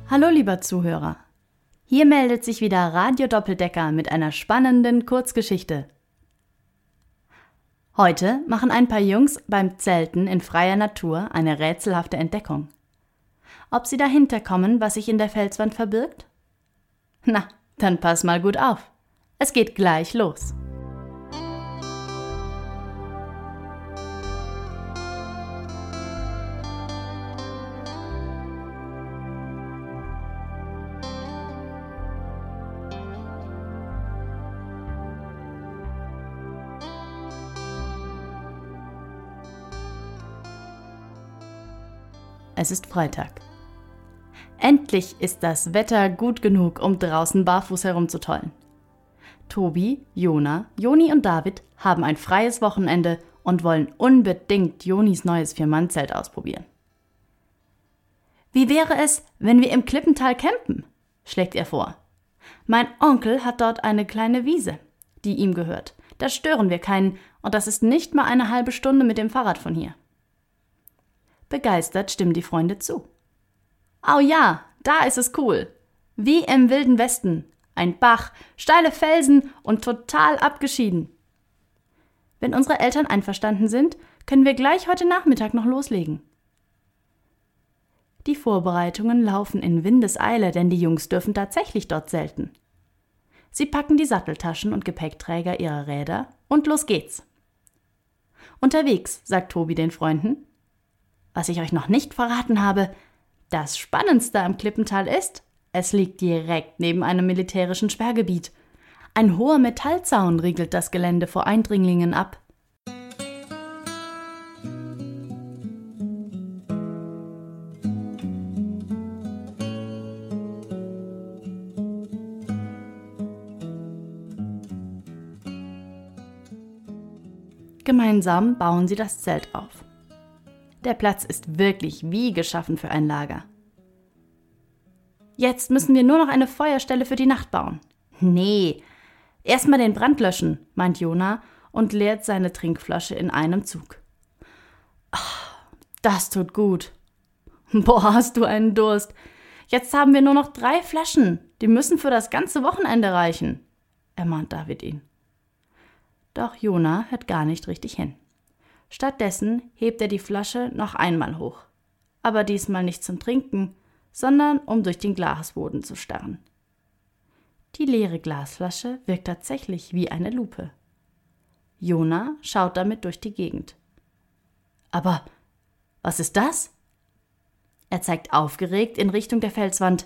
Hallo lieber Zuhörer, hier meldet sich wieder Radio Doppeldecker mit einer spannenden Kurzgeschichte. Heute machen ein paar Jungs beim Zelten in freier Natur eine rätselhafte Entdeckung. Ob sie dahinter kommen, was sich in der Felswand verbirgt? Na, dann pass mal gut auf. Es geht gleich los. Es ist Freitag. Endlich ist das Wetter gut genug, um draußen barfuß herumzutollen. Tobi, Jona, Joni und David haben ein freies Wochenende und wollen unbedingt Jonis neues 4-Mann-Zelt ausprobieren. Wie wäre es, wenn wir im Klippental campen? Schlägt er vor. Mein Onkel hat dort eine kleine Wiese, die ihm gehört. Da stören wir keinen und das ist nicht mal eine halbe Stunde mit dem Fahrrad von hier. Begeistert stimmen die Freunde zu. Au ja, da ist es cool. Wie im Wilden Westen. Ein Bach, steile Felsen und total abgeschieden. Wenn unsere Eltern einverstanden sind, können wir gleich heute Nachmittag noch loslegen. Die Vorbereitungen laufen in Windeseile, denn die Jungs dürfen tatsächlich dort zelten. Sie packen die Satteltaschen und Gepäckträger ihrer Räder und los geht's. Unterwegs, sagt Tobi den Freunden, was ich euch noch nicht verraten habe, das Spannendste am Klippental ist, es liegt direkt neben einem militärischen Sperrgebiet. Ein hoher Metallzaun riegelt das Gelände vor Eindringlingen ab. Gemeinsam bauen sie das Zelt auf. Der Platz ist wirklich wie geschaffen für ein Lager. Jetzt müssen wir nur noch eine Feuerstelle für die Nacht bauen. Nee, erstmal den Brand löschen, meint Jona und leert seine Trinkflasche in einem Zug. Ach, das tut gut. Boah, hast du einen Durst. Jetzt haben wir nur noch 3 Flaschen. Die müssen für das ganze Wochenende reichen, ermahnt David ihn. Doch Jona hört gar nicht richtig hin. Stattdessen hebt er die Flasche noch einmal hoch. Aber diesmal nicht zum Trinken, sondern um durch den Glasboden zu starren. Die leere Glasflasche wirkt tatsächlich wie eine Lupe. Jona schaut damit durch die Gegend. Aber was ist das? Er zeigt aufgeregt in Richtung der Felswand.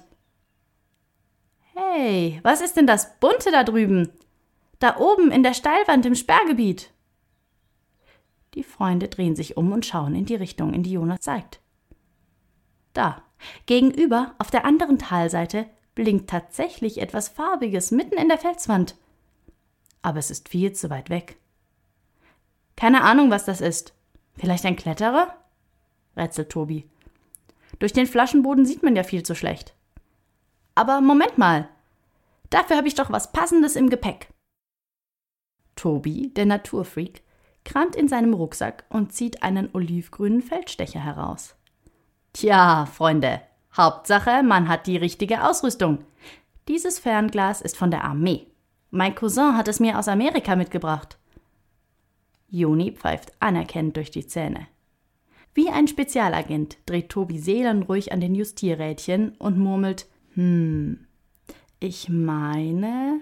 Hey, was ist denn das Bunte da drüben? Da oben in der Steilwand im Sperrgebiet. Die Freunde drehen sich um und schauen in die Richtung, in die Jona zeigt. Da, gegenüber, auf der anderen Talseite, blinkt tatsächlich etwas Farbiges mitten in der Felswand. Aber es ist viel zu weit weg. Keine Ahnung, was das ist. Vielleicht ein Kletterer? Rätselt Tobi. Durch den Flaschenboden sieht man ja viel zu schlecht. Aber Moment mal, dafür habe ich doch was Passendes im Gepäck. Tobi, der Naturfreak, kramt in seinem Rucksack und zieht einen olivgrünen Feldstecher heraus. Tja, Freunde, Hauptsache, man hat die richtige Ausrüstung. Dieses Fernglas ist von der Armee. Mein Cousin hat es mir aus Amerika mitgebracht. Joni pfeift anerkennend durch die Zähne. Wie ein Spezialagent dreht Tobi seelenruhig an den Justierrädchen und murmelt, ich meine...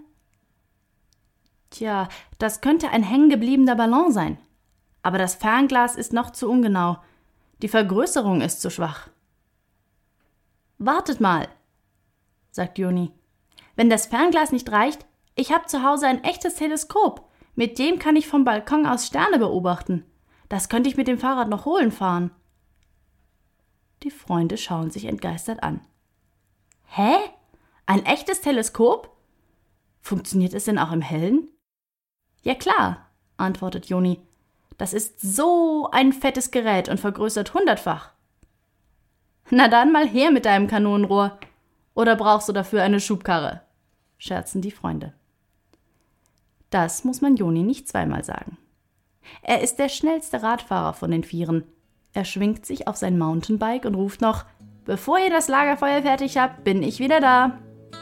Tja, das könnte ein hängengebliebener Ballon sein. Aber das Fernglas ist noch zu ungenau. Die Vergrößerung ist zu schwach. Wartet mal, sagt Joni. Wenn das Fernglas nicht reicht, ich habe zu Hause ein echtes Teleskop. Mit dem kann ich vom Balkon aus Sterne beobachten. Das könnte ich mit dem Fahrrad noch holen fahren. Die Freunde schauen sich entgeistert an. Hä? Ein echtes Teleskop? Funktioniert es denn auch im Hellen? Ja klar, antwortet Joni. Das ist so ein fettes Gerät und vergrößert 100-fach. Na dann mal her mit deinem Kanonenrohr. Oder brauchst du dafür eine Schubkarre? Scherzen die Freunde. Das muss man Joni nicht zweimal sagen. Er ist der schnellste Radfahrer von den Vieren. Er schwingt sich auf sein Mountainbike und ruft noch, Bevor ihr das Lagerfeuer fertig habt, bin ich wieder da.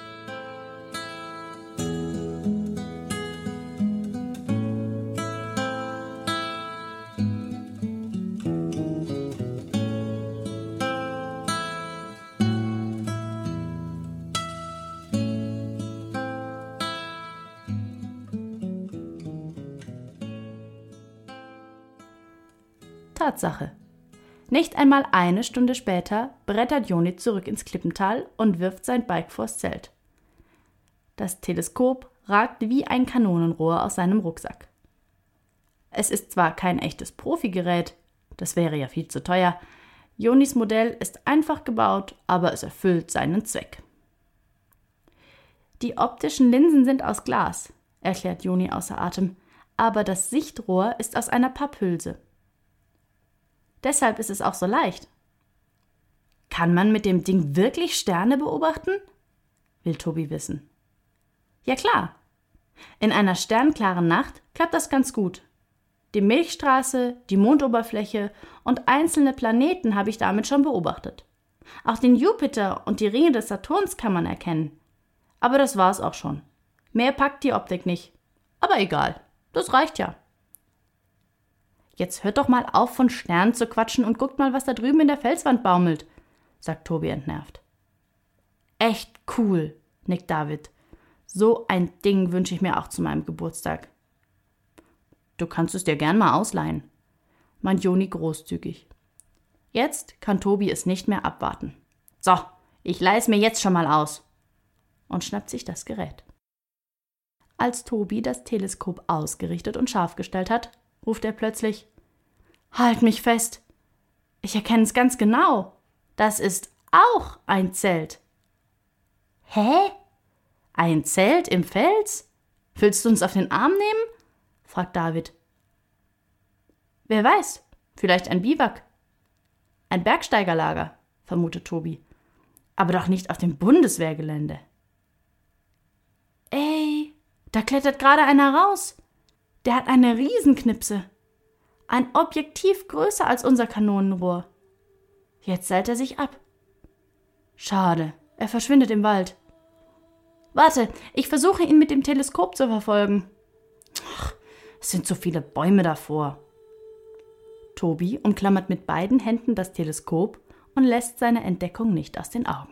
Tatsache. Nicht einmal eine Stunde später brettert Joni zurück ins Klippental und wirft sein Bike vors Zelt. Das Teleskop ragt wie ein Kanonenrohr aus seinem Rucksack. Es ist zwar kein echtes Profigerät, das wäre ja viel zu teuer. Jonis Modell ist einfach gebaut, aber es erfüllt seinen Zweck. Die optischen Linsen sind aus Glas, erklärt Joni außer Atem, aber das Sichtrohr ist aus einer Papphülse. Deshalb ist es auch so leicht. Kann man mit dem Ding wirklich Sterne beobachten? Will Tobi wissen. Ja klar. In einer sternklaren Nacht klappt das ganz gut. Die Milchstraße, die Mondoberfläche und einzelne Planeten habe ich damit schon beobachtet. Auch den Jupiter und die Ringe des Saturns kann man erkennen. Aber das war's auch schon. Mehr packt die Optik nicht. Aber egal, das reicht ja. Jetzt hört doch mal auf, von Sternen zu quatschen und guckt mal, was da drüben in der Felswand baumelt, sagt Tobi entnervt. Echt cool, nickt David. So ein Ding wünsche ich mir auch zu meinem Geburtstag. Du kannst es dir gern mal ausleihen, meint Joni großzügig. Jetzt kann Tobi es nicht mehr abwarten. So, ich leih es mir jetzt schon mal aus. Und schnappt sich das Gerät. Als Tobi das Teleskop ausgerichtet und scharf gestellt hat, ruft er plötzlich: Halt mich fest! Ich erkenne es ganz genau. Das ist auch ein Zelt. Hä? Ein Zelt im Fels? Willst du uns auf den Arm nehmen? Fragt David. Wer weiß, vielleicht ein Biwak. Ein Bergsteigerlager, vermutet Tobi. Aber doch nicht auf dem Bundeswehrgelände. Ey, da klettert gerade einer raus. Der hat eine Riesenknipse. Ein Objektiv größer als unser Kanonenrohr. Jetzt seilt er sich ab. Schade, er verschwindet im Wald. Warte, ich versuche ihn mit dem Teleskop zu verfolgen. Ach, es sind so viele Bäume davor. Tobi umklammert mit beiden Händen das Teleskop und lässt seine Entdeckung nicht aus den Augen.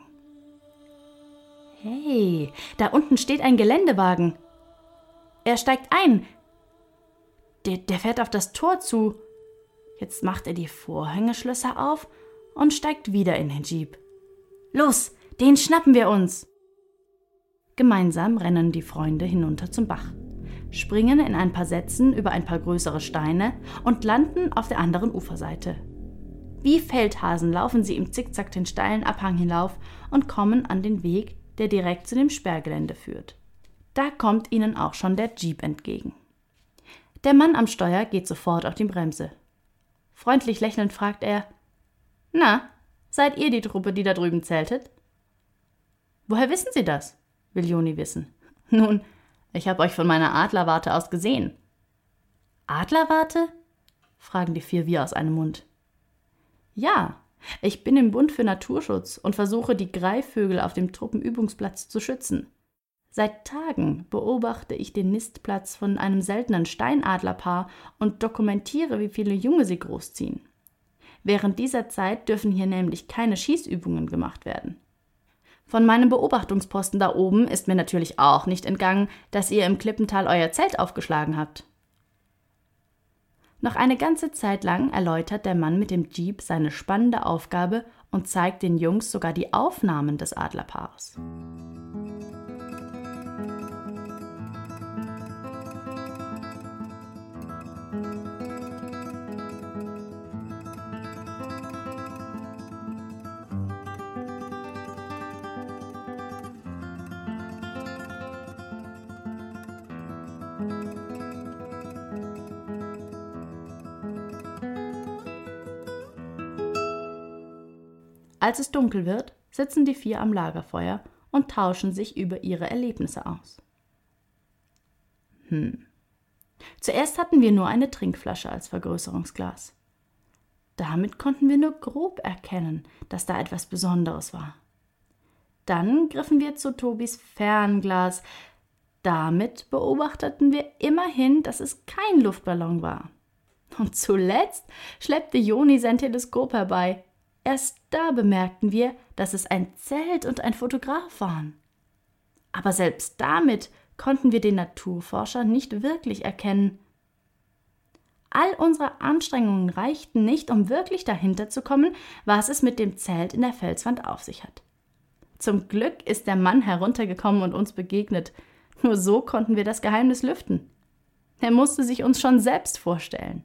Hey, da unten steht ein Geländewagen. Er steigt ein. Der fährt auf das Tor zu. Jetzt macht er die Vorhängeschlösser auf und steigt wieder in den Jeep. Los, den schnappen wir uns! Gemeinsam rennen die Freunde hinunter zum Bach, springen in ein paar Sätzen über ein paar größere Steine und landen auf der anderen Uferseite. Wie Feldhasen laufen sie im Zickzack den steilen Abhang hinauf und kommen an den Weg, der direkt zu dem Sperrgelände führt. Da kommt ihnen auch schon der Jeep entgegen. Der Mann am Steuer geht sofort auf die Bremse. Freundlich lächelnd fragt er: Na, seid ihr die Truppe, die da drüben zeltet? Woher wissen Sie das? Will Joni wissen. Nun, ich habe euch von meiner Adlerwarte aus gesehen. Adlerwarte? Fragen die vier wie aus einem Mund. Ja, ich bin im Bund für Naturschutz und versuche, die Greifvögel auf dem Truppenübungsplatz zu schützen. Seit Tagen beobachte ich den Nistplatz von einem seltenen Steinadlerpaar und dokumentiere, wie viele Junge sie großziehen. Während dieser Zeit dürfen hier nämlich keine Schießübungen gemacht werden. Von meinem Beobachtungsposten da oben ist mir natürlich auch nicht entgangen, dass ihr im Klippental euer Zelt aufgeschlagen habt. Noch eine ganze Zeit lang erläutert der Mann mit dem Jeep seine spannende Aufgabe und zeigt den Jungs sogar die Aufnahmen des Adlerpaares. Als es dunkel wird, sitzen die vier am Lagerfeuer und tauschen sich über ihre Erlebnisse aus. Zuerst hatten wir nur eine Trinkflasche als Vergrößerungsglas. Da damit konnten wir nur grob erkennen, dass da etwas Besonderes war. Dann griffen wir zu Tobis Fernglas. Damit beobachteten wir immerhin, dass es kein Luftballon war. Und zuletzt schleppte Joni sein Teleskop herbei. Erst da bemerkten wir, dass es ein Zelt und ein Fotograf waren. Aber selbst damit konnten wir den Naturforscher nicht wirklich erkennen. All unsere Anstrengungen reichten nicht, um wirklich dahinter zu kommen, was es mit dem Zelt in der Felswand auf sich hat. Zum Glück ist der Mann heruntergekommen und uns begegnet. Nur so konnten wir das Geheimnis lüften. Er musste sich uns schon selbst vorstellen.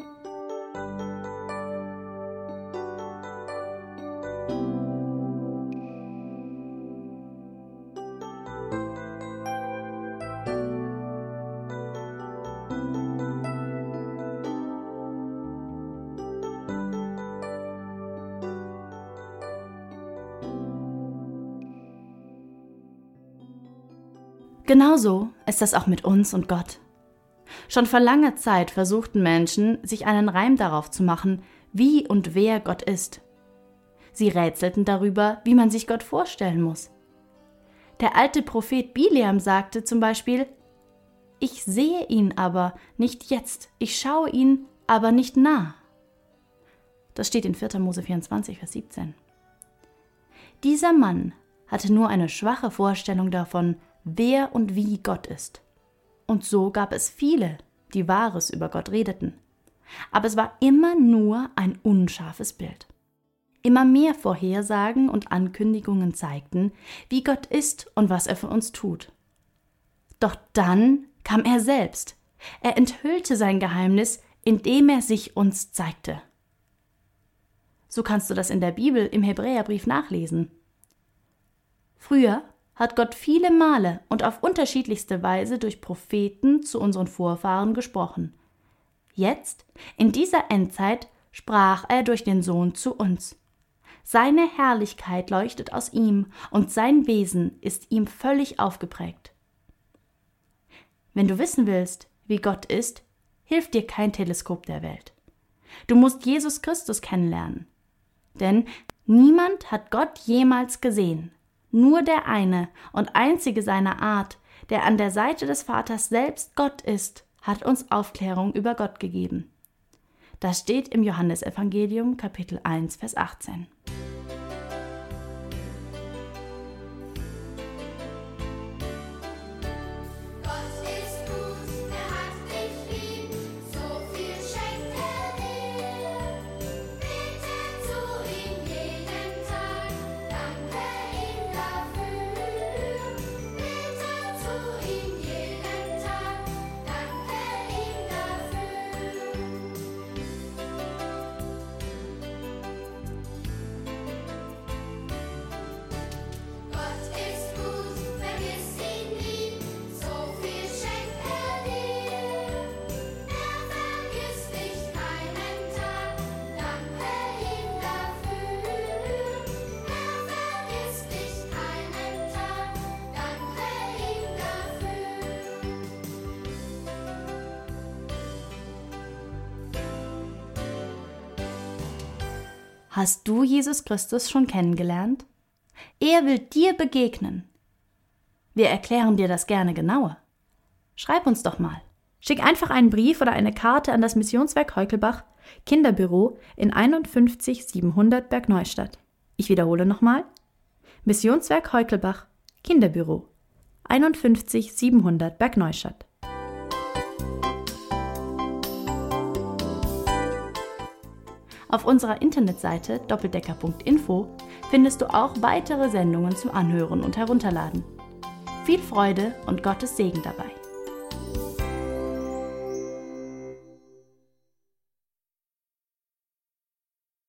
Genauso ist das auch mit uns und Gott. Schon vor langer Zeit versuchten Menschen, sich einen Reim darauf zu machen, wie und wer Gott ist. Sie rätselten darüber, wie man sich Gott vorstellen muss. Der alte Prophet Bileam sagte zum Beispiel: Ich sehe ihn aber nicht jetzt, ich schaue ihn aber nicht nah. Das steht in 4. Mose 24, Vers 17. Dieser Mann hatte nur eine schwache Vorstellung davon, wer und wie Gott ist. Und so gab es viele, die Wahres über Gott redeten. Aber es war immer nur ein unscharfes Bild. Immer mehr Vorhersagen und Ankündigungen zeigten, wie Gott ist und was er für uns tut. Doch dann kam er selbst. Er enthüllte sein Geheimnis, indem er sich uns zeigte. So kannst du das in der Bibel im Hebräerbrief nachlesen. Früher hat Gott viele Male und auf unterschiedlichste Weise durch Propheten zu unseren Vorfahren gesprochen. Jetzt, in dieser Endzeit, sprach er durch den Sohn zu uns. Seine Herrlichkeit leuchtet aus ihm und sein Wesen ist ihm völlig aufgeprägt. Wenn du wissen willst, wie Gott ist, hilft dir kein Teleskop der Welt. Du musst Jesus Christus kennenlernen. Denn niemand hat Gott jemals gesehen. Nur der eine und einzige seiner Art, der an der Seite des Vaters selbst Gott ist, hat uns Aufklärung über Gott gegeben. Das steht im Johannesevangelium, Kapitel 1, Vers 18. Hast du Jesus Christus schon kennengelernt? Er will dir begegnen. Wir erklären dir das gerne genauer. Schreib uns doch mal. Schick einfach einen Brief oder eine Karte an das Missionswerk Heukelbach, Kinderbüro in 51 700 Bergneustadt. Ich wiederhole nochmal. Missionswerk Heukelbach, Kinderbüro 51 700 Bergneustadt. Auf unserer Internetseite doppeldecker.info findest du auch weitere Sendungen zum Anhören und Herunterladen. Viel Freude und Gottes Segen dabei.